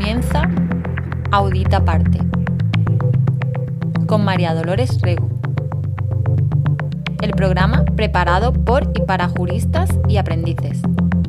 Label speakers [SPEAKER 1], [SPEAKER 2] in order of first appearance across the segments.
[SPEAKER 1] Comienza Audita Aparte con María Dolores Rego. El programa preparado por y para juristas y aprendices.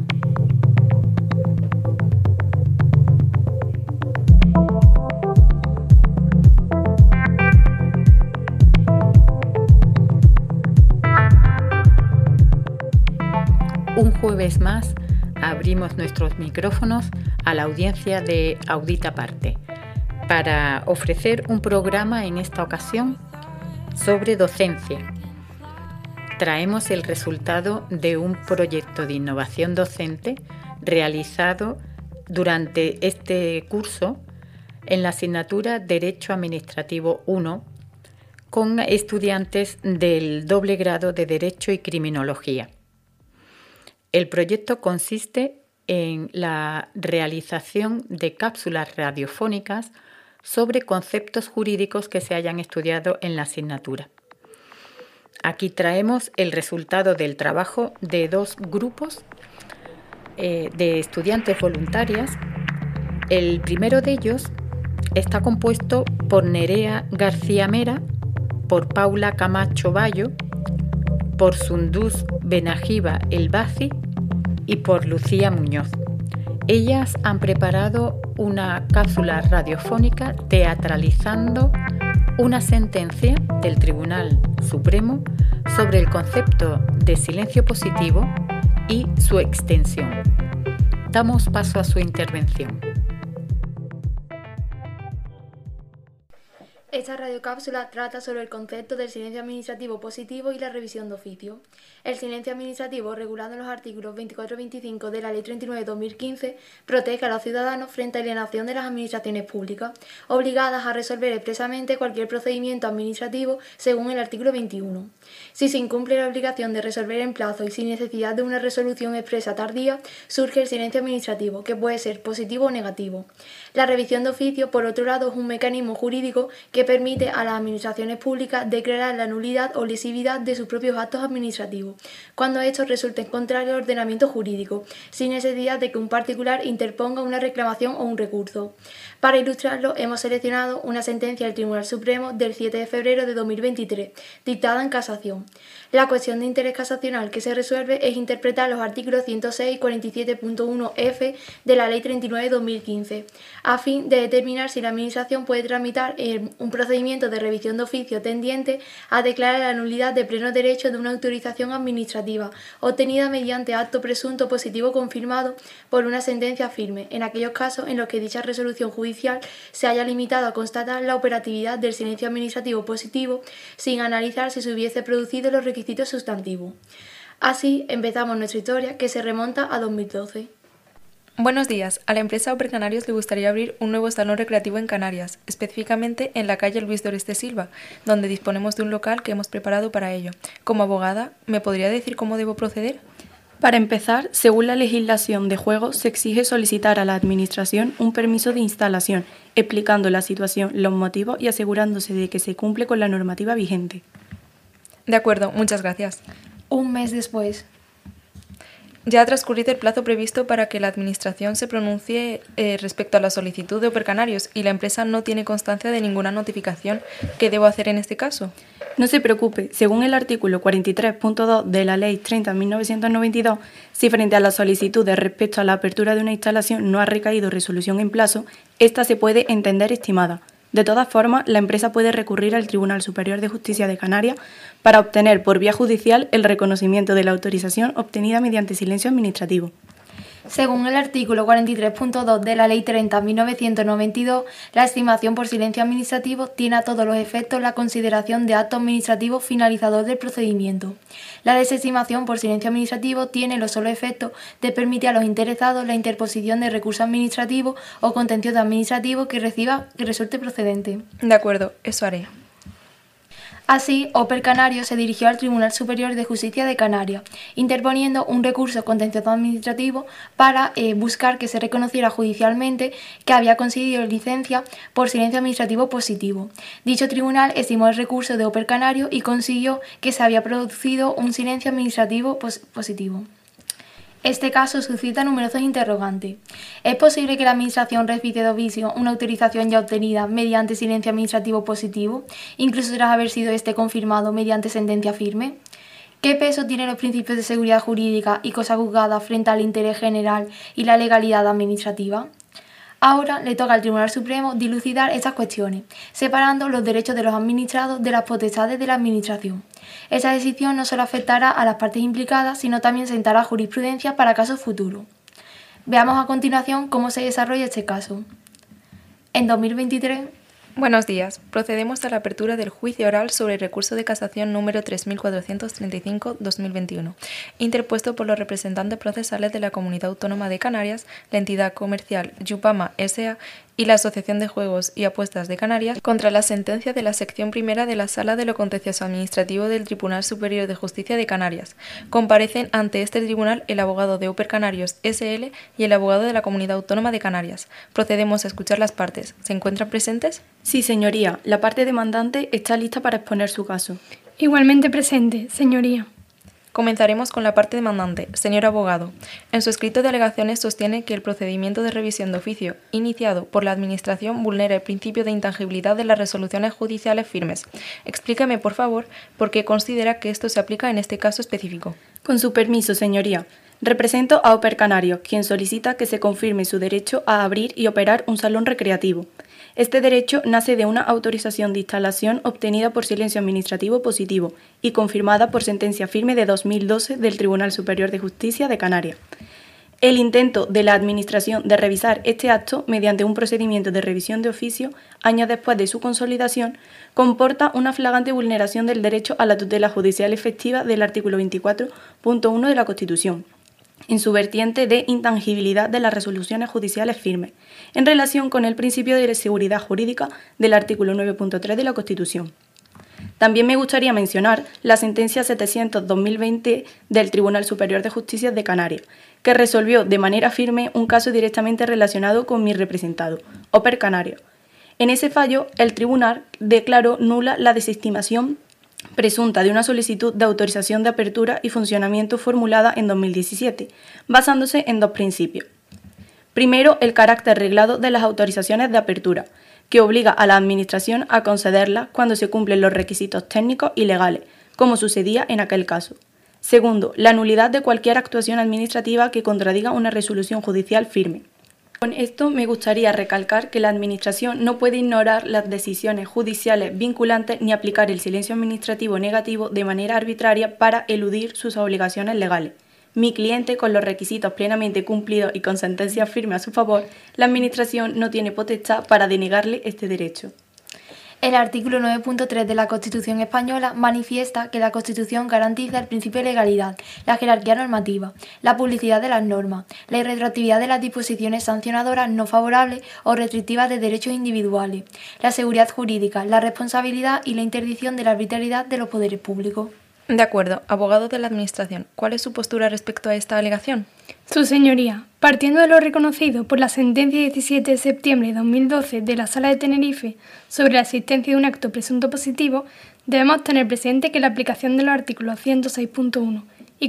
[SPEAKER 2] Un jueves más abrimos nuestros micrófonos a la audiencia de Audita Aparte para ofrecer un programa en esta ocasión sobre docencia. Traemos el resultado de un proyecto de innovación docente realizado durante este curso en la asignatura Derecho Administrativo 1 con estudiantes del doble grado de Derecho y Criminología. El proyecto consiste en la realización de cápsulas radiofónicas sobre conceptos jurídicos que se hayan estudiado en la asignatura. Aquí traemos el resultado del trabajo de dos grupos de estudiantes voluntarias. El primero de ellos está compuesto por Nerea García Mera, por Paula Camacho Bayo, por Sundus Benajiba Elbazi y por Lucía Muñoz. Ellas han preparado una cápsula radiofónica teatralizando una sentencia del Tribunal Supremo sobre el concepto de silencio positivo y su extensión. Damos paso a su intervención.
[SPEAKER 3] Esta radiocápsula trata sobre el concepto del silencio administrativo positivo y la revisión de oficio. El silencio administrativo, regulado en los artículos 24 y 25 de la Ley 39/2015, protege a los ciudadanos frente a la alienación de las administraciones públicas, obligadas a resolver expresamente cualquier procedimiento administrativo según el artículo 21. Si se incumple la obligación de resolver en plazo y sin necesidad de una resolución expresa tardía, surge el silencio administrativo, que puede ser positivo o negativo. La revisión de oficio, por otro lado, es un mecanismo jurídico que permite a las administraciones públicas declarar la nulidad o lesividad de sus propios actos administrativos, cuando estos resulten contrarios al ordenamiento jurídico, sin necesidad de que un particular interponga una reclamación o un recurso. Para ilustrarlo, hemos seleccionado una sentencia del Tribunal Supremo del 7 de febrero de 2023, dictada en casación. La cuestión de interés casacional que se resuelve es interpretar los artículos 106 y 47.1f de la Ley 39/2015, a fin de determinar si la Administración puede tramitar un procedimiento de revisión de oficio tendiente a declarar la nulidad de pleno derecho de una autorización administrativa obtenida mediante acto presunto positivo confirmado por una sentencia firme, en aquellos casos en los que dicha resolución judicial se haya limitado a constatar la operatividad del silencio administrativo positivo sin analizar si se hubiese producido los requisitos sustantivos. Así empezamos nuestra historia, que se remonta a 2012.
[SPEAKER 4] Buenos días. A la empresa Oper Canarios le gustaría abrir un nuevo salón recreativo en Canarias, específicamente en la calle Luis de Oreste Silva, donde disponemos de un local que hemos preparado para ello. Como abogada, ¿me podría decir cómo debo proceder?
[SPEAKER 5] Para empezar, según la legislación de juegos, se exige solicitar a la Administración un permiso de instalación, explicando la situación, los motivos y asegurándose de que se cumple con la normativa vigente.
[SPEAKER 4] De acuerdo, muchas gracias.
[SPEAKER 3] Un mes después.
[SPEAKER 4] Ya ha transcurrido el plazo previsto para que la Administración se pronuncie respecto a la solicitud de Oper Canarios y la empresa no tiene constancia de ninguna notificación. ¿Qué debo hacer en este caso?
[SPEAKER 5] No se preocupe, según el artículo 43.2 de la Ley 30/1992, si frente a la solicitud de respecto a la apertura de una instalación no ha recaído resolución en plazo, esta se puede entender estimada. De todas formas, la empresa puede recurrir al Tribunal Superior de Justicia de Canarias para obtener por vía judicial el reconocimiento de la autorización obtenida mediante silencio administrativo.
[SPEAKER 3] Según el artículo 43.2 de la Ley 30/1992, la estimación por silencio administrativo tiene a todos los efectos la consideración de acto administrativo finalizador del procedimiento. La desestimación por silencio administrativo tiene los solos efectos de permitir a los interesados la interposición de recurso administrativo o contencioso administrativo que resulte procedente.
[SPEAKER 4] De acuerdo, eso haré.
[SPEAKER 3] Así, Oper Canarios se dirigió al Tribunal Superior de Justicia de Canarias, interponiendo un recurso contencioso administrativo para buscar que se reconociera judicialmente que había conseguido licencia por silencio administrativo positivo. Dicho tribunal estimó el recurso de Oper Canarios y consiguió que se había producido un silencio administrativo positivo. Este caso suscita numerosos interrogantes. ¿Es posible que la Administración refite de oficio una autorización ya obtenida mediante silencio administrativo positivo, incluso tras haber sido este confirmado mediante sentencia firme? ¿Qué peso tienen los principios de seguridad jurídica y cosa juzgada frente al interés general y la legalidad administrativa? Ahora le toca al Tribunal Supremo dilucidar estas cuestiones, separando los derechos de los administrados de las potestades de la Administración. Esa decisión no solo afectará a las partes implicadas, sino también sentará jurisprudencia para casos futuros. Veamos a continuación cómo se desarrolla este caso. En 2023...
[SPEAKER 4] Buenos días. Procedemos a la apertura del juicio oral sobre el recurso de casación número 3435-2021, interpuesto por los representantes procesales de la Comunidad Autónoma de Canarias, la entidad comercial Yupama S.A. y la Asociación de Juegos y Apuestas de Canarias contra la sentencia de la sección primera de la Sala de lo Contencioso Administrativo del Tribunal Superior de Justicia de Canarias. Comparecen ante este tribunal el abogado de Oper Canarios S.L. y el abogado de la Comunidad Autónoma de Canarias. Procedemos a escuchar las partes. ¿Se encuentran presentes?
[SPEAKER 5] Sí, señoría. La parte demandante está lista para exponer su caso.
[SPEAKER 6] Igualmente presente, señoría.
[SPEAKER 4] Comenzaremos con la parte demandante. Señor abogado, en su escrito de alegaciones sostiene que el procedimiento de revisión de oficio iniciado por la Administración vulnera el principio de intangibilidad de las resoluciones judiciales firmes. Explíqueme, por favor, por qué considera que esto se aplica en este caso específico.
[SPEAKER 5] Con su permiso, señoría. Represento a Oper Canarios, quien solicita que se confirme su derecho a abrir y operar un salón recreativo. Este derecho nace de una autorización de instalación obtenida por silencio administrativo positivo y confirmada por sentencia firme de 2012 del Tribunal Superior de Justicia de Canarias. El intento de la Administración de revisar este acto mediante un procedimiento de revisión de oficio, años después de su consolidación, comporta una flagrante vulneración del derecho a la tutela judicial efectiva del artículo 24.1 de la Constitución, en su vertiente de intangibilidad de las resoluciones judiciales firmes, en relación con el principio de seguridad jurídica del artículo 9.3 de la Constitución. También me gustaría mencionar la sentencia 700-2020 del Tribunal Superior de Justicia de Canarias, que resolvió de manera firme un caso directamente relacionado con mi representado, Oper Canarios. En ese fallo, el tribunal declaró nula la desestimación presunta de una solicitud de autorización de apertura y funcionamiento formulada en 2017, basándose en dos principios. Primero, el carácter reglado de las autorizaciones de apertura, que obliga a la Administración a concederlas cuando se cumplen los requisitos técnicos y legales, como sucedía en aquel caso. Segundo, la nulidad de cualquier actuación administrativa que contradiga una resolución judicial firme. Con esto me gustaría recalcar que la Administración no puede ignorar las decisiones judiciales vinculantes ni aplicar el silencio administrativo negativo de manera arbitraria para eludir sus obligaciones legales. Mi cliente, con los requisitos plenamente cumplidos y con sentencia firme a su favor, la Administración no tiene potestad para denegarle este derecho.
[SPEAKER 3] El artículo 9.3 de la Constitución española manifiesta que la Constitución garantiza el principio de legalidad, la jerarquía normativa, la publicidad de las normas, la irretroactividad de las disposiciones sancionadoras no favorables o restrictivas de derechos individuales, la seguridad jurídica, la responsabilidad y la interdicción de la arbitrariedad de los poderes públicos.
[SPEAKER 4] De acuerdo, abogado de la Administración, ¿cuál es su postura respecto a esta alegación?
[SPEAKER 6] Su señoría, partiendo de lo reconocido por la sentencia 17 de septiembre de 2012 de la Sala de Tenerife sobre la existencia de un acto presunto positivo, debemos tener presente que la aplicación de los artículos 106.1 y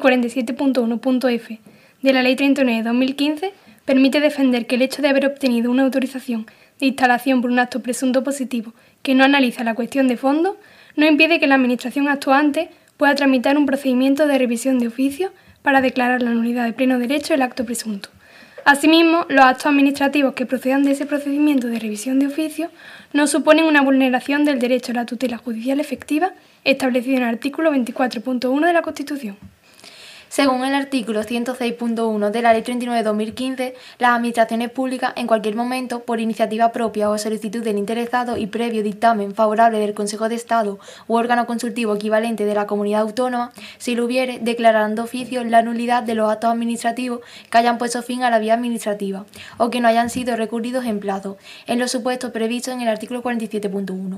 [SPEAKER 6] 47.1.f de la Ley 39 de 2015 permite defender que el hecho de haber obtenido una autorización de instalación por un acto presunto positivo que no analiza la cuestión de fondo no impide que la Administración actuante pueda tramitar un procedimiento de revisión de oficio para declarar la nulidad de pleno derecho del acto presunto. Asimismo, los actos administrativos que procedan de ese procedimiento de revisión de oficio no suponen una vulneración del derecho a la tutela judicial efectiva establecido en el artículo 24.1 de la Constitución.
[SPEAKER 3] Según el artículo 106.1 de la Ley 39 de 2015, las administraciones públicas, en cualquier momento, por iniciativa propia o solicitud del interesado y previo dictamen favorable del Consejo de Estado u órgano consultivo equivalente de la comunidad autónoma, si lo hubiere, declararán de oficio la nulidad de los actos administrativos que hayan puesto fin a la vía administrativa o que no hayan sido recurridos en plazo, en los supuestos previstos en el artículo 47.1.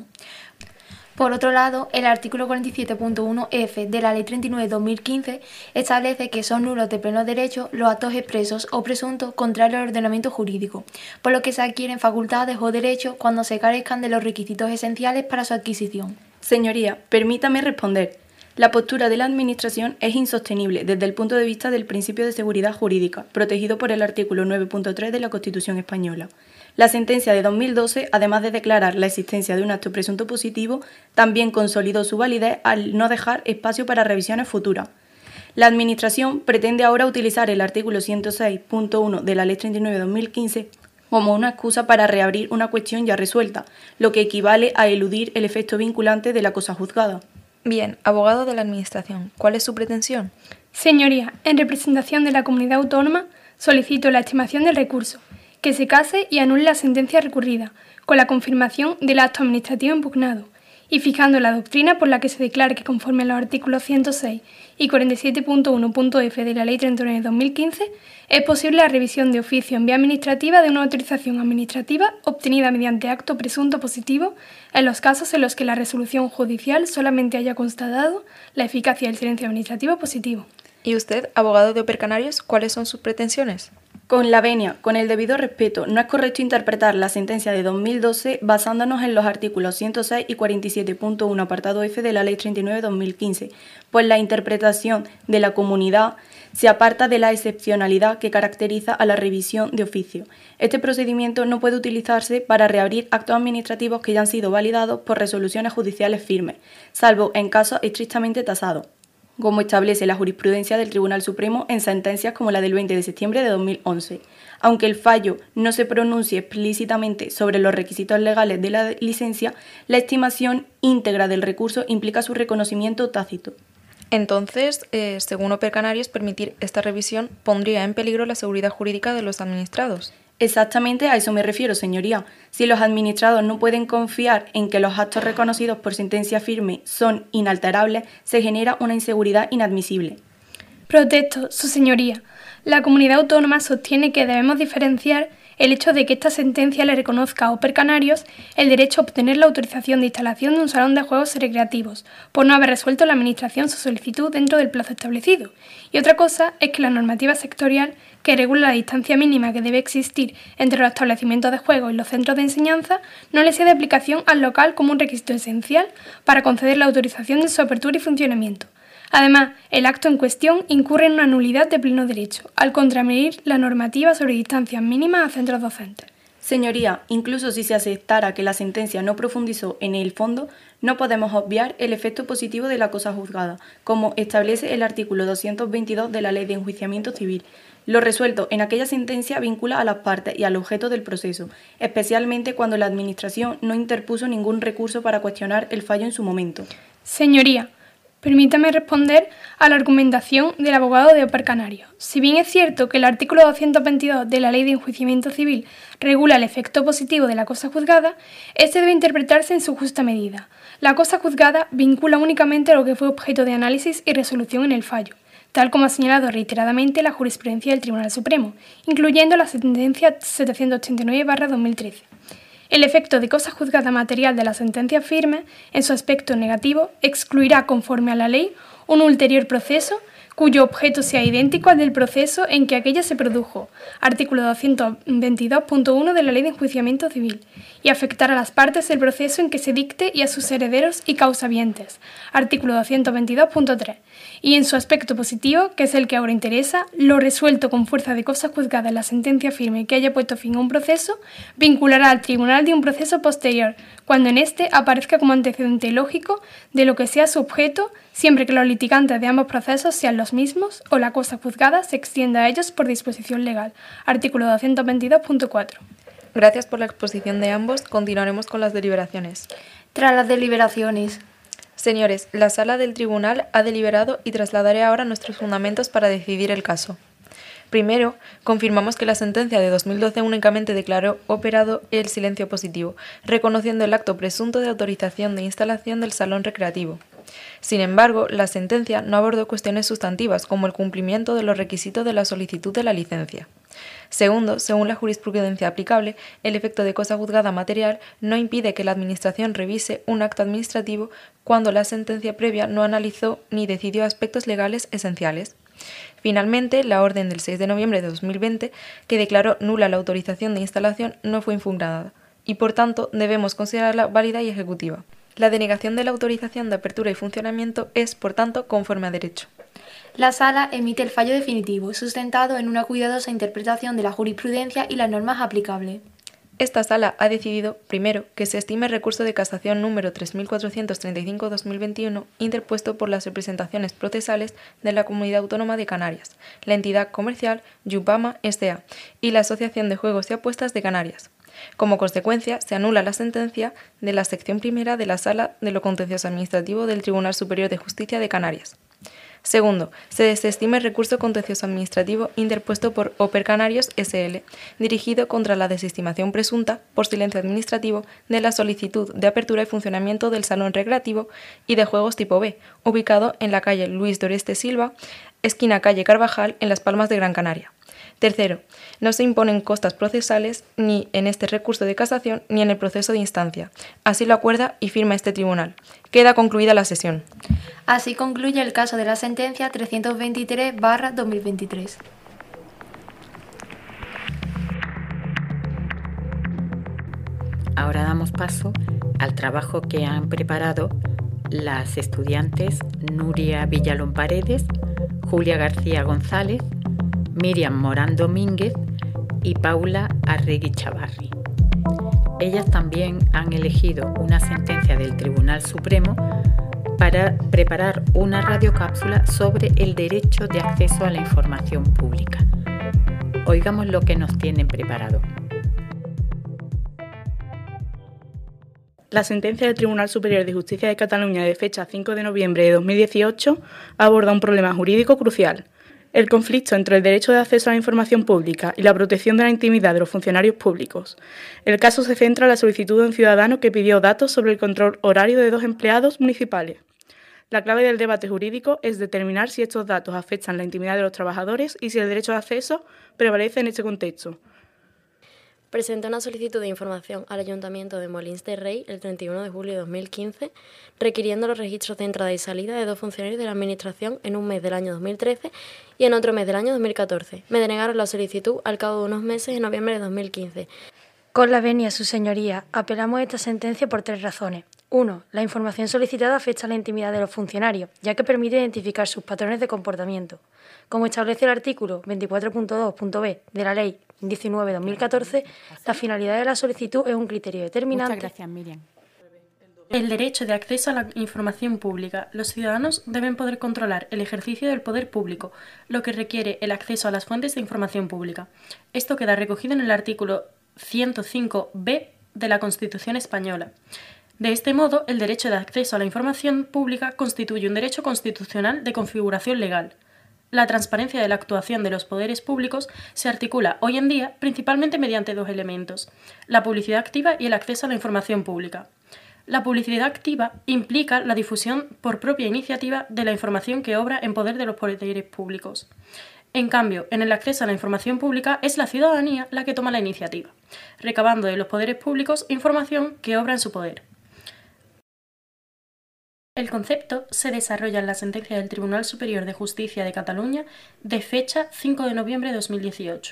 [SPEAKER 3] Por otro lado, el artículo 47.1f de la Ley 39 de 2015 establece que son nulos de pleno derecho los actos expresos o presuntos contrarios al ordenamiento jurídico, por lo que se adquieren facultades o derechos cuando se carezcan de los requisitos esenciales para su adquisición.
[SPEAKER 5] Señoría, permítame responder. La postura de la Administración es insostenible desde el punto de vista del principio de seguridad jurídica, protegido por el artículo 9.3 de la Constitución española. La sentencia de 2012, además de declarar la existencia de un acto presunto positivo, también consolidó su validez al no dejar espacio para revisiones futuras. La Administración pretende ahora utilizar el artículo 106.1 de la Ley 39/2015 como una excusa para reabrir una cuestión ya resuelta, lo que equivale a eludir el efecto vinculante de la cosa juzgada.
[SPEAKER 4] Bien, abogado de la Administración, ¿cuál es su pretensión?
[SPEAKER 6] Señoría, en representación de la comunidad autónoma, solicito la estimación del recurso, que se case y anule la sentencia recurrida, con la confirmación del acto administrativo impugnado, y fijando la doctrina por la que se declare que conforme a los artículos 106 y 47.1.f de la Ley 39/2015, es posible la revisión de oficio en vía administrativa de una autorización administrativa obtenida mediante acto presunto positivo en los casos en los que la resolución judicial solamente haya constatado la eficacia del silencio administrativo positivo.
[SPEAKER 4] ¿Y usted, abogado de Opercanarios, cuáles son sus pretensiones?
[SPEAKER 5] Con la venia, con el debido respeto, no es correcto interpretar la sentencia de 2012 basándonos en los artículos 106 y 47.1 apartado F de la Ley 39/2015, pues la interpretación de la comunidad se aparta de la excepcionalidad que caracteriza a la revisión de oficio. Este procedimiento no puede utilizarse para reabrir actos administrativos que ya han sido validados por resoluciones judiciales firmes, salvo en casos estrictamente tasados, como establece la jurisprudencia del Tribunal Supremo en sentencias como la del 20 de septiembre de 2011. Aunque el fallo no se pronuncie explícitamente sobre los requisitos legales de la licencia, la estimación íntegra del recurso implica su reconocimiento tácito.
[SPEAKER 4] Entonces, según Opercanarios, permitir esta revisión pondría en peligro la seguridad jurídica de los administrados.
[SPEAKER 5] Exactamente a eso me refiero, señoría. Si los administrados no pueden confiar en que los actos reconocidos por sentencia firme son inalterables, se genera una inseguridad inadmisible.
[SPEAKER 6] Protesto, su señoría. La comunidad autónoma sostiene que debemos diferenciar el hecho de que esta sentencia le reconozca a Opercanarios el derecho a obtener la autorización de instalación de un salón de juegos recreativos, por no haber resuelto la Administración su solicitud dentro del plazo establecido. Y otra cosa es que la normativa sectorial que regula la distancia mínima que debe existir entre los establecimientos de juego y los centros de enseñanza no le sea de aplicación al local como un requisito esencial para conceder la autorización de su apertura y funcionamiento. Además, el acto en cuestión incurre en una nulidad de pleno derecho, al contravenir la normativa sobre distancias mínimas a centros docentes.
[SPEAKER 5] Señoría, incluso si se aceptara que la sentencia no profundizó en el fondo, no podemos obviar el efecto positivo de la cosa juzgada, como establece el artículo 222 de la Ley de Enjuiciamiento Civil. Lo resuelto en aquella sentencia vincula a las partes y al objeto del proceso, especialmente cuando la Administración no interpuso ningún recurso para cuestionar el fallo en su momento.
[SPEAKER 6] Señoría, permítame responder a la argumentación del abogado de Opercanarios. Si bien es cierto que el artículo 222 de la Ley de Enjuiciamiento Civil regula el efecto positivo de la cosa juzgada, este debe interpretarse en su justa medida. La cosa juzgada vincula únicamente lo que fue objeto de análisis y resolución en el fallo, tal como ha señalado reiteradamente la jurisprudencia del Tribunal Supremo, incluyendo la sentencia 789/2013. El efecto de cosa juzgada material de la sentencia firme, en su aspecto negativo, excluirá, conforme a la ley, un ulterior proceso cuyo objeto sea idéntico al del proceso en que aquella se produjo, artículo 222.1 de la Ley de Enjuiciamiento Civil, y afectar a las partes del proceso en que se dicte y a sus herederos y causavientes, artículo 222.3, y en su aspecto positivo, que es el que ahora interesa, lo resuelto con fuerza de cosa juzgada en la sentencia firme que haya puesto fin a un proceso, vinculará al tribunal de un proceso posterior, cuando en éste aparezca como antecedente lógico de lo que sea su objeto, siempre que los litigantes de ambos procesos sean los mismos o la cosa juzgada se extienda a ellos por disposición legal. Artículo 222.4.
[SPEAKER 4] Gracias por la exposición de ambos. Continuaremos con las deliberaciones.
[SPEAKER 3] Tras las deliberaciones.
[SPEAKER 4] Señores, la sala del tribunal ha deliberado y trasladaré ahora nuestros fundamentos para decidir el caso. Primero, confirmamos que la sentencia de 2012 únicamente declaró operado el silencio positivo, reconociendo el acto presunto de autorización de instalación del salón recreativo. Sin embargo, la sentencia no abordó cuestiones sustantivas como el cumplimiento de los requisitos de la solicitud de la licencia. Segundo, según la jurisprudencia aplicable, el efecto de cosa juzgada material no impide que la Administración revise un acto administrativo cuando la sentencia previa no analizó ni decidió aspectos legales esenciales. Finalmente, la orden del 6 de noviembre de 2020, que declaró nula la autorización de instalación, no fue impugnada y, por tanto, debemos considerarla válida y ejecutiva. La denegación de la autorización de apertura y funcionamiento es, por tanto, conforme a derecho.
[SPEAKER 3] La Sala emite el fallo definitivo, sustentado en una cuidadosa interpretación de la jurisprudencia y las normas aplicables.
[SPEAKER 4] Esta Sala ha decidido, primero, que se estime el recurso de casación número 3435-2021 interpuesto por las representaciones procesales de la Comunidad Autónoma de Canarias, la entidad comercial Yupama S.A. y la Asociación de Juegos y Apuestas de Canarias. Como consecuencia, se anula la sentencia de la sección primera de la Sala de lo Contencioso Administrativo del Tribunal Superior de Justicia de Canarias. Segundo, se desestima el recurso contencioso administrativo interpuesto por Oper Canarios S.L., dirigido contra la desestimación presunta, por silencio administrativo, de la solicitud de apertura y funcionamiento del Salón Recreativo y de Juegos tipo B, ubicado en la calle Luis Doreste Silva, esquina calle Carvajal, en Las Palmas de Gran Canaria. Tercero, no se imponen costas procesales ni en este recurso de casación ni en el proceso de instancia. Así lo acuerda y firma este tribunal. Queda concluida la sesión.
[SPEAKER 3] Así concluye el caso de la sentencia 323/2023.
[SPEAKER 2] Ahora damos paso al trabajo que han preparado las estudiantes Nuria Villalón Paredes, Julia García González, Miriam Morán Domínguez y Paula Arregui Chavarri. Ellas también han elegido una sentencia del Tribunal Supremo para preparar una radiocápsula sobre el derecho de acceso a la información pública. Oigamos lo que nos tienen preparado.
[SPEAKER 5] La sentencia del Tribunal Superior de Justicia de Cataluña de fecha 5 de noviembre de 2018 aborda un problema jurídico crucial: el conflicto entre el derecho de acceso a la información pública y la protección de la intimidad de los funcionarios públicos. El caso se centra en la solicitud de un ciudadano que pidió datos sobre el control horario de 2 empleados municipales. La clave del debate jurídico es determinar si estos datos afectan la intimidad de los trabajadores y si el derecho de acceso prevalece en este contexto.
[SPEAKER 7] Presentó una solicitud de información al Ayuntamiento de Molins de Rei el 31 de julio de 2015, requiriendo los registros de entrada y salida de 2 funcionarios de la Administración en un mes del año 2013 y en otro mes del año 2014. Me denegaron la solicitud al cabo de unos meses en noviembre de 2015.
[SPEAKER 6] Con la venia, su señoría, apelamos a esta sentencia por 3 razones. 1. La información solicitada afecta a la intimidad de los funcionarios, ya que permite identificar sus patrones de comportamiento. Como establece el artículo 24.2.b de la Ley 19/2014, la finalidad de la solicitud es un criterio determinante.
[SPEAKER 2] Muchas gracias, Miriam.
[SPEAKER 8] El derecho de acceso a la información pública. Los ciudadanos deben poder controlar el ejercicio del poder público, lo que requiere el acceso a las fuentes de información pública. Esto queda recogido en el artículo 105b de la Constitución española. De este modo, el derecho de acceso a la información pública constituye un derecho constitucional de configuración legal. La transparencia de la actuación de los poderes públicos se articula hoy en día principalmente mediante 2 elementos: la publicidad activa y el acceso a la información pública. La publicidad activa implica la difusión por propia iniciativa de la información que obra en poder de los poderes públicos. En cambio, en el acceso a la información pública es la ciudadanía la que toma la iniciativa, recabando de los poderes públicos información que obra en su poder. El concepto se desarrolla en la sentencia del Tribunal Superior de Justicia de Cataluña de fecha 5 de noviembre de 2018.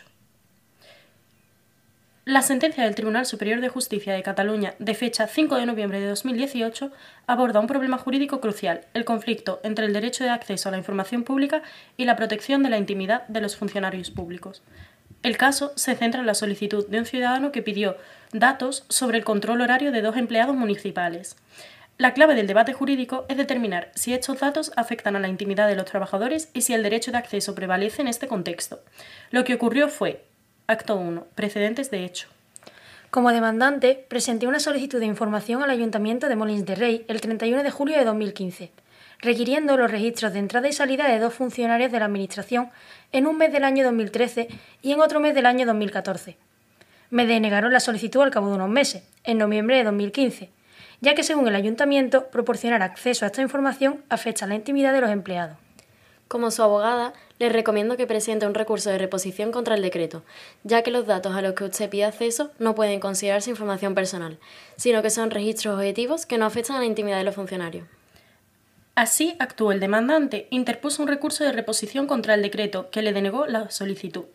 [SPEAKER 8] La sentencia del Tribunal Superior de Justicia de Cataluña de fecha 5 de noviembre de 2018 aborda un problema jurídico crucial: el conflicto entre el derecho de acceso a la información pública y la protección de la intimidad de los funcionarios públicos. El caso se centra en la solicitud de un ciudadano que pidió datos sobre el control horario de 2 empleados municipales. La clave del debate jurídico es determinar si estos datos afectan a la intimidad de los trabajadores y si el derecho de acceso prevalece en este contexto. Lo que ocurrió fue: Acto 1. Precedentes de hecho.
[SPEAKER 6] Como demandante, presenté una solicitud de información al Ayuntamiento de Molins de Rei el 31 de julio de 2015, requiriendo los registros de entrada y salida de 2 funcionarios de la Administración en un mes del año 2013 y en otro mes del año 2014. Me denegaron la solicitud al cabo de unos meses, en noviembre de 2015, ya que según el Ayuntamiento, proporcionar acceso a esta información afecta a la intimidad de los empleados.
[SPEAKER 7] Como su abogada, le recomiendo que presente un recurso de reposición contra el decreto, ya que los datos a los que usted pide acceso no pueden considerarse información personal, sino que son registros objetivos que no afectan a la intimidad de los funcionarios.
[SPEAKER 8] Así actuó el demandante, interpuso un recurso de reposición contra el decreto que le denegó la solicitud.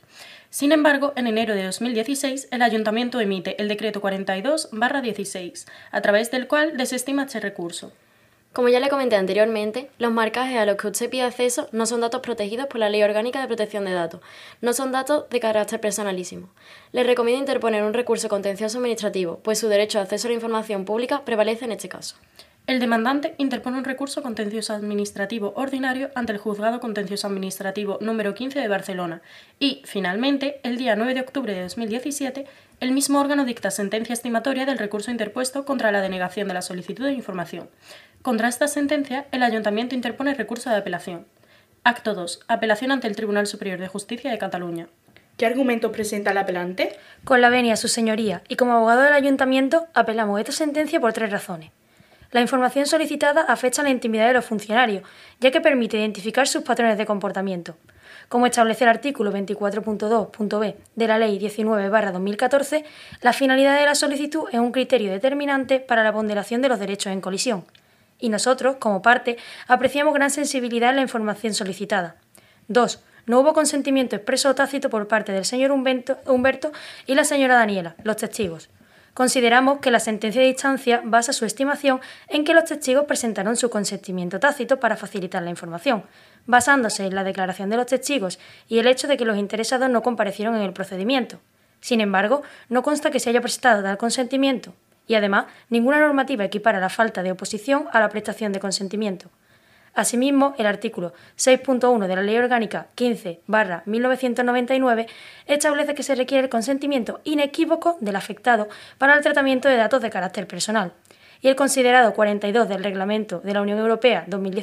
[SPEAKER 8] Sin embargo, en enero de 2016, el Ayuntamiento emite el Decreto 42/16, a través del cual desestima este recurso.
[SPEAKER 7] Como ya le comenté anteriormente, los marcajes a los que usted pide acceso no son datos protegidos por la Ley Orgánica de Protección de Datos, no son datos de carácter personalísimo. Le recomiendo interponer un recurso contencioso administrativo, pues su derecho de acceso a la información pública prevalece en este caso.
[SPEAKER 8] El demandante interpone un recurso contencioso administrativo ordinario ante el Juzgado Contencioso Administrativo número 15 de Barcelona y, finalmente, el día 9 de octubre de 2017, el mismo órgano dicta sentencia estimatoria del recurso interpuesto contra la denegación de la solicitud de información. Contra esta sentencia, el Ayuntamiento interpone recurso de apelación. Acto 2. Apelación ante el Tribunal Superior de Justicia de Cataluña.
[SPEAKER 5] ¿Qué argumentos presenta el apelante?
[SPEAKER 9] Con la venia, su señoría, y como abogado del Ayuntamiento, apelamos esta sentencia por 3 razones. La información solicitada afecta a la intimidad de los funcionarios, ya que permite identificar sus patrones de comportamiento. Como establece el artículo 24.2.b de la Ley 19/2014, la finalidad de la solicitud es un criterio determinante para la ponderación de los derechos en colisión. Y nosotros, como parte, apreciamos gran sensibilidad en la información solicitada. 2. No hubo consentimiento expreso o tácito por parte del señor Humberto y la señora Daniela, los testigos. Consideramos que la sentencia de instancia basa su estimación en que los testigos presentaron su consentimiento tácito para facilitar la información, basándose en la declaración de los testigos y el hecho de que los interesados no comparecieron en el procedimiento. Sin embargo, no consta que se haya prestado tal consentimiento y, además, ninguna normativa equipara la falta de oposición a la prestación de consentimiento. Asimismo, el artículo 6.1 de la Ley Orgánica 15/1999 establece que se requiere el consentimiento inequívoco del afectado para el tratamiento de datos de carácter personal, y el considerado 42 del Reglamento de la Unión Europea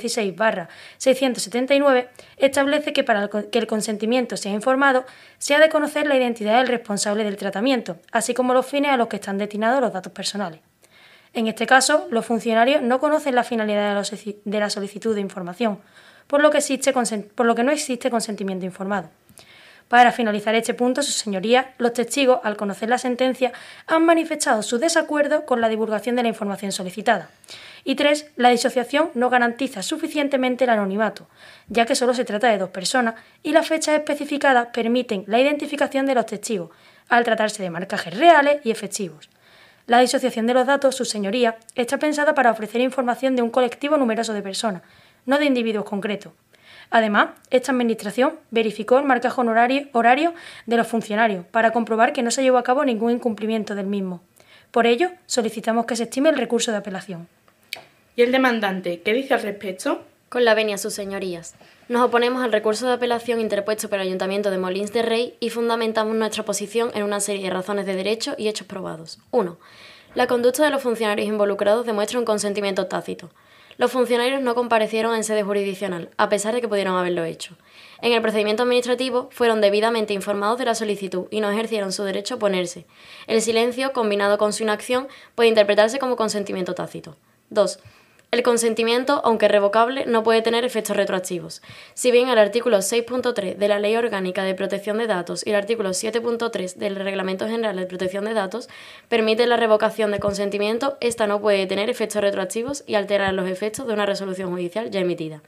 [SPEAKER 9] 2016/679 establece que para que el consentimiento sea informado se ha de conocer la identidad del responsable del tratamiento, así como los fines a los que están destinados los datos personales. En este caso, los funcionarios no conocen la finalidad de la solicitud de información, por lo que no existe consentimiento informado. Para finalizar este punto, sus señorías, los testigos, al conocer la sentencia, han manifestado su desacuerdo con la divulgación de la información solicitada. Y 3. La disociación no garantiza suficientemente el anonimato, ya que solo se trata de 2 personas y las fechas especificadas permiten la identificación de los testigos, al tratarse de marcajes reales y efectivos. La disociación de los datos, sus señorías, está pensada para ofrecer información de un colectivo numeroso de personas, no de individuos concretos. Además, esta Administración verificó el marcaje horario de los funcionarios para comprobar que no se llevó a cabo ningún incumplimiento del mismo. Por ello, solicitamos que se estime el recurso de apelación.
[SPEAKER 5] ¿Y el demandante qué dice al respecto?
[SPEAKER 7] Con la venia, sus señorías. Nos oponemos al recurso de apelación interpuesto por el Ayuntamiento de Molins de Rei y fundamentamos nuestra posición en una serie de razones de derecho y hechos probados. 1. La conducta de los funcionarios involucrados demuestra un consentimiento tácito. Los funcionarios no comparecieron en sede jurisdiccional, a pesar de que pudieron haberlo hecho. En el procedimiento administrativo fueron debidamente informados de la solicitud y no ejercieron su derecho a oponerse. El silencio, combinado con su inacción, puede interpretarse como consentimiento tácito. 2. El consentimiento, aunque revocable, no puede tener efectos retroactivos. Si bien el artículo 6.3 de la Ley Orgánica de Protección de Datos y el artículo 7.3 del Reglamento General de Protección de Datos permiten la revocación de consentimiento, esta no puede tener efectos retroactivos y alterar los efectos de una resolución judicial ya emitida.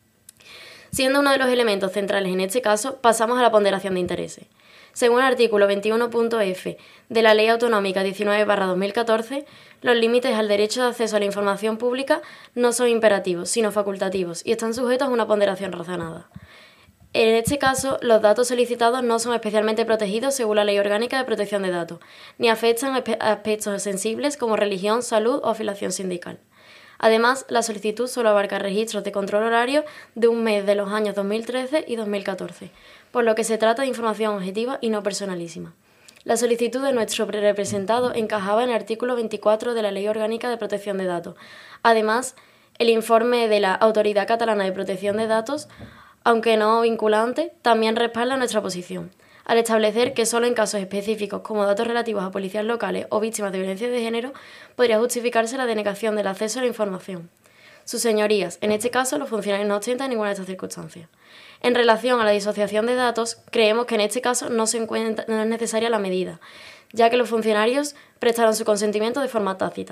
[SPEAKER 7] Siendo uno de los elementos centrales en este caso, pasamos a la ponderación de intereses. Según el artículo 21.f de la Ley Autonómica 19/2014, los límites al derecho de acceso a la información pública no son imperativos, sino facultativos, y están sujetos a una ponderación razonada. En este caso, los datos solicitados no son especialmente protegidos según la Ley Orgánica de Protección de Datos, ni afectan aspectos sensibles como religión, salud o afiliación sindical. Además, la solicitud solo abarca registros de control horario de un mes de los años 2013 y 2014, por lo que se trata de información objetiva y no personalísima. La solicitud de nuestro representado encajaba en el artículo 24 de la Ley Orgánica de Protección de Datos. Además, el informe de la Autoridad Catalana de Protección de Datos, aunque no vinculante, también respalda nuestra posición, al establecer que solo en casos específicos como datos relativos a policías locales o víctimas de violencia de género podría justificarse la denegación del acceso a la información. Sus señorías, en este caso, los funcionarios no ostentan ninguna de estas circunstancias. En relación a la disociación de datos, creemos que en este caso no es necesaria la medida, ya que los funcionarios prestaron su consentimiento de forma tácita.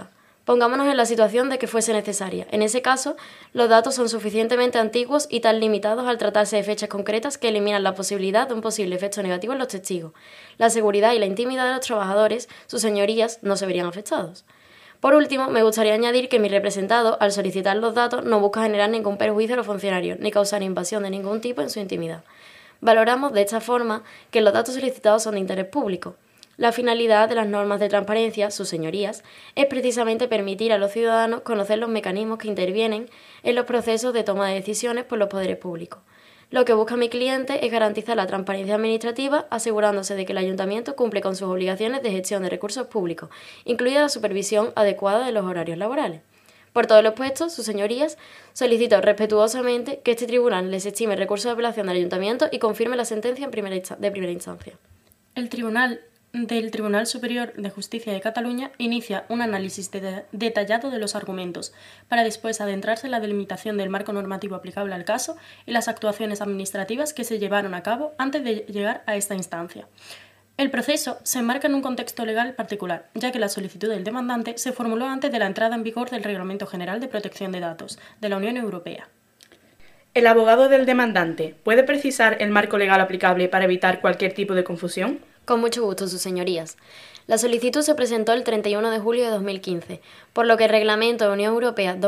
[SPEAKER 7] Pongámonos en la situación de que fuese necesaria. En ese caso, los datos son suficientemente antiguos y tan limitados al tratarse de fechas concretas que eliminan la posibilidad de un posible efecto negativo en los testigos. La seguridad y la intimidad de los trabajadores, sus señorías, no se verían afectados. Por último, me gustaría añadir que mi representado, al solicitar los datos, no busca generar ningún perjuicio a los funcionarios, ni causar invasión de ningún tipo en su intimidad. Valoramos de esta forma que los datos solicitados son de interés público. La finalidad de las normas de transparencia, sus señorías, es precisamente permitir a los ciudadanos conocer los mecanismos que intervienen en los procesos de toma de decisiones por los poderes públicos. Lo que busca mi cliente es garantizar la transparencia administrativa, asegurándose de que el ayuntamiento cumple con sus obligaciones de gestión de recursos públicos, incluida la supervisión adecuada de los horarios laborales. Por todo lo expuesto, sus señorías, solicito respetuosamente que este tribunal les estime el recurso de apelación del ayuntamiento y confirme la sentencia de primera instancia.
[SPEAKER 8] El Tribunal Superior de Justicia de Cataluña inicia un análisis detallado de los argumentos, para después adentrarse en la delimitación del marco normativo aplicable al caso y las actuaciones administrativas que se llevaron a cabo antes de llegar a esta instancia. El proceso se enmarca en un contexto legal particular, ya que la solicitud del demandante se formuló antes de la entrada en vigor del Reglamento General de Protección de Datos de la Unión Europea.
[SPEAKER 5] ¿El abogado del demandante puede precisar el marco legal aplicable para evitar cualquier tipo de confusión?
[SPEAKER 7] Con mucho gusto, sus señorías. La solicitud se presentó el 31 de julio de 2015, por lo que el Reglamento de Unión Europea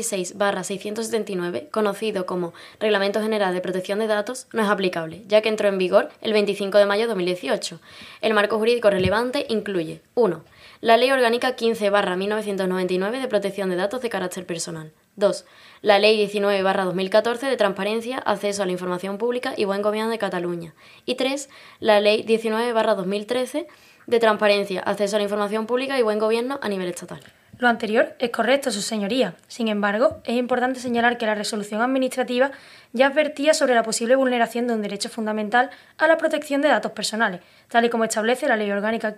[SPEAKER 7] 2016/679, conocido como Reglamento General de Protección de Datos, no es aplicable, ya que entró en vigor el 25 de mayo de 2018. El marco jurídico relevante incluye 1. La Ley Orgánica 15/1999 de Protección de Datos de carácter personal. 2. La Ley 19/2014 de Transparencia, Acceso a la Información Pública y Buen Gobierno de Cataluña. Y 3. La Ley 19/2013 de Transparencia, Acceso a la Información Pública y Buen Gobierno a nivel estatal.
[SPEAKER 9] Lo anterior es correcto, sus señorías. Sin embargo, es importante señalar que la resolución administrativa ya advertía sobre la posible vulneración de un derecho fundamental a la protección de datos personales, tal y como establece la Ley Orgánica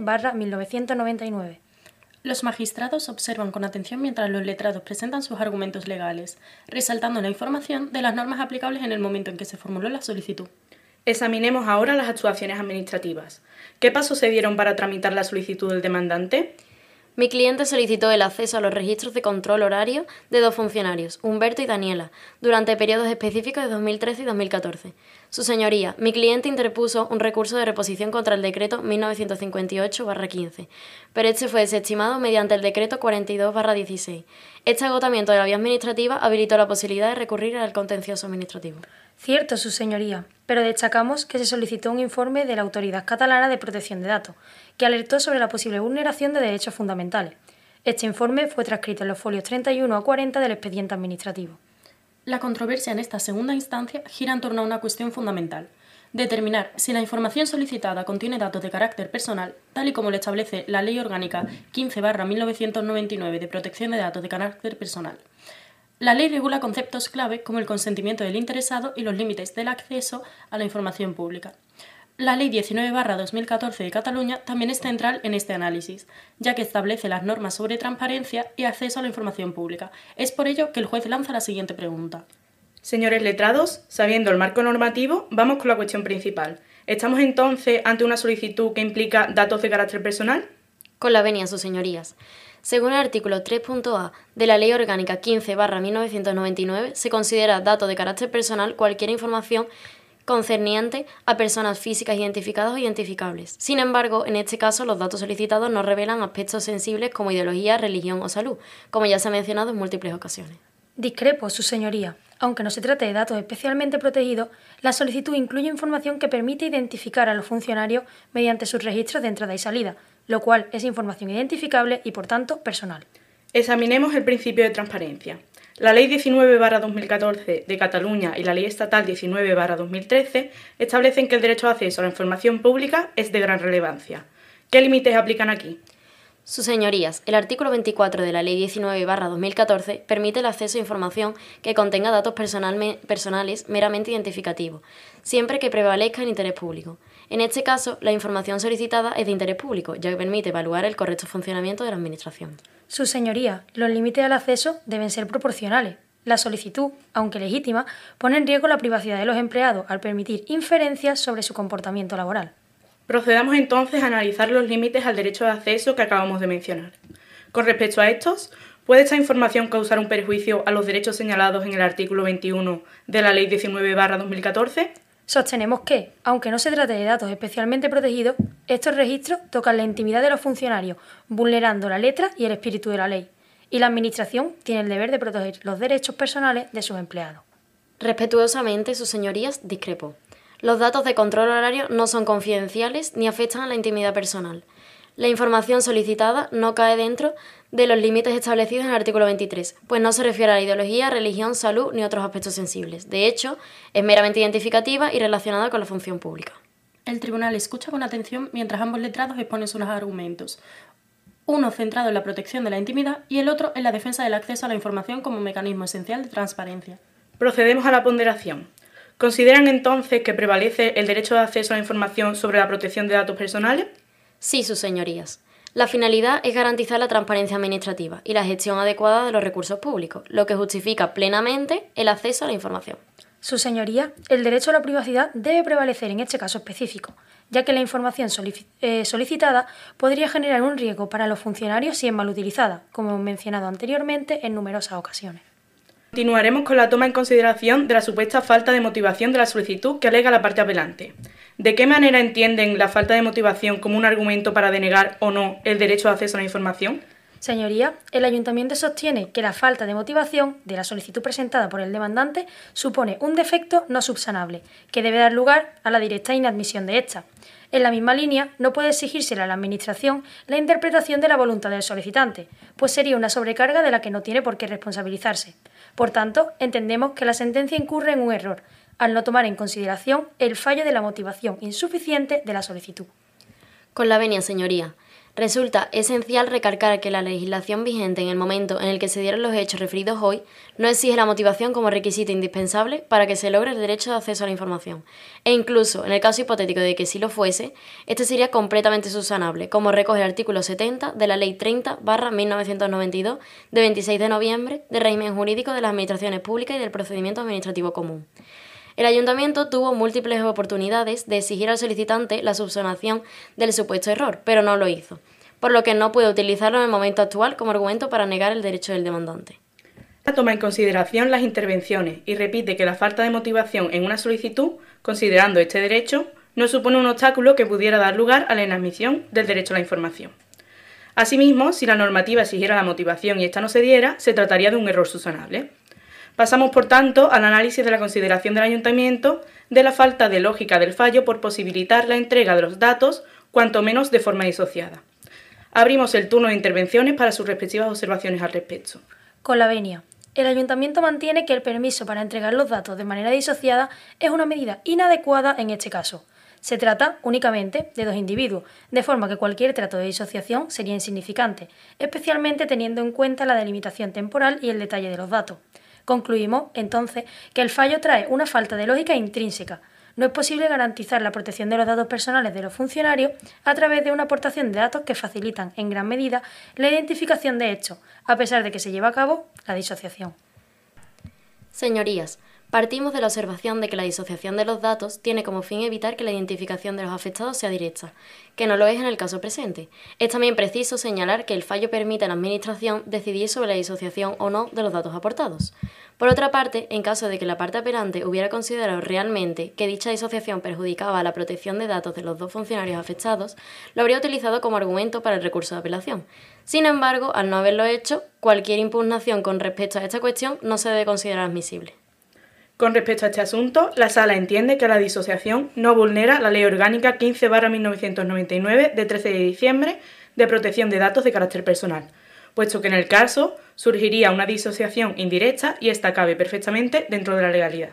[SPEAKER 9] 15/1999.
[SPEAKER 8] Los magistrados observan con atención mientras los letrados presentan sus argumentos legales, resaltando la información de las normas aplicables en el momento en que se formuló la solicitud.
[SPEAKER 5] Examinemos ahora las actuaciones administrativas. ¿Qué pasos se dieron para tramitar la solicitud del demandante?
[SPEAKER 7] Mi cliente solicitó el acceso a los registros de control horario de dos funcionarios, Humberto y Daniela, durante periodos específicos de 2013 y 2014. Su señoría, mi cliente interpuso un recurso de reposición contra el decreto 1958/15, pero este fue desestimado mediante el decreto 42/16. Este agotamiento de la vía administrativa habilitó la posibilidad de recurrir al contencioso administrativo.
[SPEAKER 9] Cierto, su señoría, pero destacamos que se solicitó un informe de la Autoridad Catalana de Protección de Datos, que alertó sobre la posible vulneración de derechos fundamentales. Este informe fue transcrito en los folios 31 a 40 del expediente administrativo.
[SPEAKER 8] La controversia en esta segunda instancia gira en torno a una cuestión fundamental: determinar si la información solicitada contiene datos de carácter personal, tal y como lo establece la Ley Orgánica 15/1999 de Protección de Datos de carácter personal. La ley regula conceptos clave como el consentimiento del interesado y los límites del acceso a la información pública. La Ley 19/2014 de Cataluña también es central en este análisis, ya que establece las normas sobre transparencia y acceso a la información pública. Es por ello que el juez lanza la siguiente pregunta.
[SPEAKER 5] Señores letrados, sabiendo el marco normativo, vamos con la cuestión principal. ¿Estamos entonces ante una solicitud que implica datos de carácter personal?
[SPEAKER 7] Con la venia, sus señorías. Según el artículo 3.a de la Ley Orgánica 15/1999, se considera dato de carácter personal cualquier información concerniente a personas físicas identificadas o identificables. Sin embargo, en este caso, los datos solicitados no revelan aspectos sensibles como ideología, religión o salud, como ya se ha mencionado en múltiples ocasiones.
[SPEAKER 9] Discrepo, su señoría. Aunque no se trate de datos especialmente protegidos, la solicitud incluye información que permite identificar a los funcionarios mediante sus registros de entrada y salida, lo cual es información identificable y, por tanto, personal.
[SPEAKER 5] Examinemos el principio de transparencia. La Ley 19/2014 de Cataluña y la Ley Estatal 19/2013 establecen que el derecho de acceso a la información pública es de gran relevancia. ¿Qué límites aplican aquí?
[SPEAKER 7] Sus señorías, el artículo 24 de la Ley 19/2014 permite el acceso a información que contenga datos personales meramente identificativos, siempre que prevalezca el interés público. En este caso, la información solicitada es de interés público, ya que permite evaluar el correcto funcionamiento de la Administración.
[SPEAKER 9] Su señoría, los límites al acceso deben ser proporcionales. La solicitud, aunque legítima, pone en riesgo la privacidad de los empleados al permitir inferencias sobre su comportamiento laboral.
[SPEAKER 5] Procedamos entonces a analizar los límites al derecho de acceso que acabamos de mencionar.
[SPEAKER 10] Con respecto a estos, ¿puede esta información causar un perjuicio a los derechos señalados en el artículo 21 de la Ley 19/2014?
[SPEAKER 9] Sostenemos que, aunque no se trate de datos especialmente protegidos, estos registros tocan la intimidad de los funcionarios, vulnerando la letra y el espíritu de la ley, y la Administración tiene el deber de proteger los derechos personales de sus empleados.
[SPEAKER 7] Respetuosamente, sus señorías, discrepo. Los datos de control horario no son confidenciales ni afectan a la intimidad personal. La información solicitada no cae dentro de los límites establecidos en el artículo 23, pues no se refiere a la ideología, religión, salud ni otros aspectos sensibles. De hecho, es meramente identificativa y relacionada con la función pública.
[SPEAKER 8] El tribunal escucha con atención mientras ambos letrados exponen sus argumentos, uno centrado en la protección de la intimidad y el otro en la defensa del acceso a la información como mecanismo esencial de transparencia.
[SPEAKER 10] Procedemos a la ponderación. ¿Consideran entonces que prevalece el derecho de acceso a la información sobre la protección de datos personales?
[SPEAKER 7] Sí, sus señorías. La finalidad es garantizar la transparencia administrativa y la gestión adecuada de los recursos públicos, lo que justifica plenamente el acceso a la información.
[SPEAKER 9] Su señoría, el derecho a la privacidad debe prevalecer en este caso específico, ya que la información solicitada podría generar un riesgo para los funcionarios si es mal utilizada, como hemos mencionado anteriormente en numerosas ocasiones.
[SPEAKER 10] Continuaremos con la toma en consideración de la supuesta falta de motivación de la solicitud que alega la parte apelante. ¿De qué manera entienden la falta de motivación como un argumento para denegar o no el derecho de acceso a la información?
[SPEAKER 9] Señoría, el Ayuntamiento sostiene que la falta de motivación de la solicitud presentada por el demandante supone un defecto no subsanable, que debe dar lugar a la directa inadmisión de esta. En la misma línea, no puede exigírsele a la Administración la interpretación de la voluntad del solicitante, pues sería una sobrecarga de la que no tiene por qué responsabilizarse. Por tanto, entendemos que la sentencia incurre en un error, al no tomar en consideración el fallo de la motivación insuficiente de la solicitud.
[SPEAKER 7] Con la venia, señoría. Resulta esencial recalcar que la legislación vigente en el momento en el que se dieron los hechos referidos hoy no exige la motivación como requisito indispensable para que se logre el derecho de acceso a la información. E incluso, en el caso hipotético de que sí lo fuese, este sería completamente subsanable, como recoge el artículo 70 de la Ley 30/1992 de 26 de noviembre de régimen jurídico de las administraciones públicas y del procedimiento administrativo común. El Ayuntamiento tuvo múltiples oportunidades de exigir al solicitante la subsanación del supuesto error, pero no lo hizo, por lo que no puede utilizarlo en el momento actual como argumento para negar el derecho del demandante.
[SPEAKER 10] Toma en consideración las intervenciones y repite que la falta de motivación en una solicitud, considerando este derecho, no supone un obstáculo que pudiera dar lugar a la inadmisión del derecho a la información. Asimismo, si la normativa exigiera la motivación y esta no se diera, se trataría de un error subsanable. Pasamos, por tanto, al análisis de la consideración del Ayuntamiento de la falta de lógica del fallo por posibilitar la entrega de los datos, cuanto menos de forma disociada. Abrimos el turno de intervenciones para sus respectivas observaciones al respecto.
[SPEAKER 9] Con la venia. El Ayuntamiento mantiene que el permiso para entregar los datos de manera disociada es una medida inadecuada en este caso. Se trata únicamente de dos individuos, de forma que cualquier trato de disociación sería insignificante, especialmente teniendo en cuenta la delimitación temporal y el detalle de los datos. Concluimos, entonces, que el fallo trae una falta de lógica intrínseca. No es posible garantizar la protección de los datos personales de los funcionarios a través de una aportación de datos que facilitan, en gran medida, la identificación de hechos, a pesar de que se lleva a cabo la disociación.
[SPEAKER 7] Señorías, partimos de la observación de que la disociación de los datos tiene como fin evitar que la identificación de los afectados sea directa, que no lo es en el caso presente. Es también preciso señalar que el fallo permite a la Administración decidir sobre la disociación o no de los datos aportados. Por otra parte, en caso de que la parte apelante hubiera considerado realmente que dicha disociación perjudicaba a la protección de datos de los dos funcionarios afectados, lo habría utilizado como argumento para el recurso de apelación. Sin embargo, al no haberlo hecho, cualquier impugnación con respecto a esta cuestión no se debe considerar admisible.
[SPEAKER 10] Con respecto a este asunto, la Sala entiende que la disociación no vulnera la Ley Orgánica 15/1999 de 13 de diciembre de protección de datos de carácter personal, puesto que en el caso surgiría una disociación indirecta y esta cabe perfectamente dentro de la legalidad.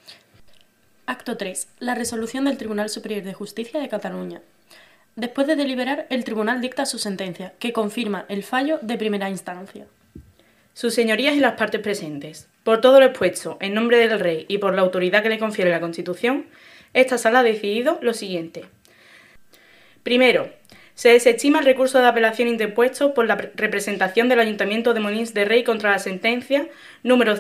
[SPEAKER 8] Acto 3. La resolución del Tribunal Superior de Justicia de Cataluña. Después de deliberar, el Tribunal dicta su sentencia, que confirma el fallo de primera instancia.
[SPEAKER 10] Sus señorías y las partes presentes. Por todo lo expuesto, en nombre del Rey y por la autoridad que le confiere la Constitución, esta Sala ha decidido lo siguiente. Primero, se desestima el recurso de apelación interpuesto por la representación del Ayuntamiento de Molins de Rei contra la sentencia número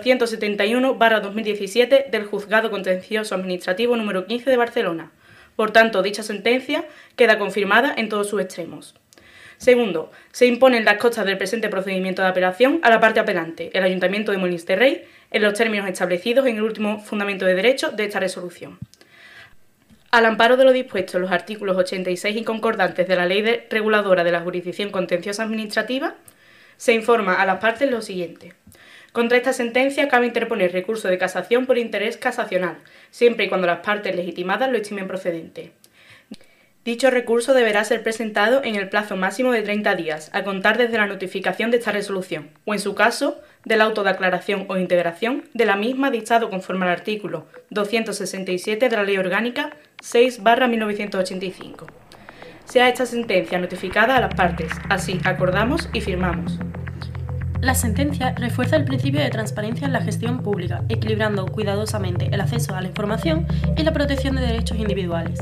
[SPEAKER 10] 171/2017 del Juzgado Contencioso Administrativo número 15 de Barcelona. Por tanto, dicha sentencia queda confirmada en todos sus extremos. Segundo, se imponen las costas del presente procedimiento de apelación a la parte apelante, el Ayuntamiento de Molins de Rei, en los términos establecidos en el último fundamento de derecho de esta resolución. Al amparo de lo dispuesto en los artículos 86 y concordantes de la Ley Reguladora de la Jurisdicción Contenciosa Administrativa, se informa a las partes lo siguiente. Contra esta sentencia cabe interponer recurso de casación por interés casacional, siempre y cuando las partes legitimadas lo estimen procedente. Dicho recurso deberá ser presentado en el plazo máximo de 30 días, a contar desde la notificación de esta resolución, o en su caso, del auto de aclaración o integración de la misma dictado conforme al artículo 267 de la Ley Orgánica 6/1985. Sea esta sentencia notificada a las partes, así acordamos y firmamos.
[SPEAKER 8] La sentencia refuerza el principio de transparencia en la gestión pública, equilibrando cuidadosamente el acceso a la información y la protección de derechos individuales.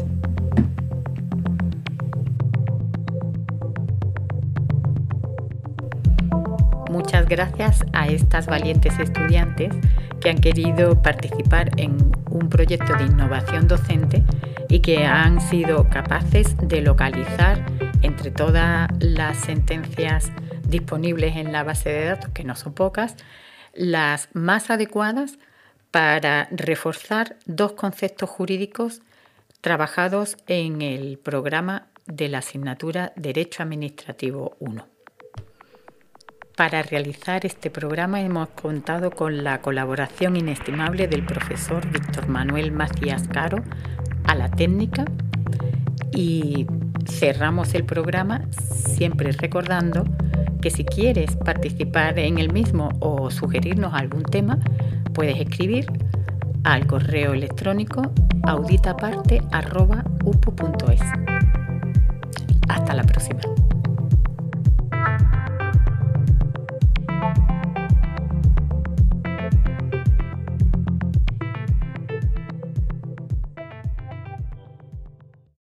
[SPEAKER 2] Muchas gracias a estas valientes estudiantes que han querido participar en un proyecto de innovación docente y que han sido capaces de localizar entre todas las sentencias disponibles en la base de datos, que no son pocas, las más adecuadas para reforzar dos conceptos jurídicos trabajados en el programa de la asignatura Derecho Administrativo 1. Para realizar este programa hemos contado con la colaboración inestimable del profesor Víctor Manuel Macías Caro a la técnica, y cerramos el programa siempre recordando que si quieres participar en el mismo o sugerirnos algún tema, puedes escribir al correo electrónico auditaparte@upo.es.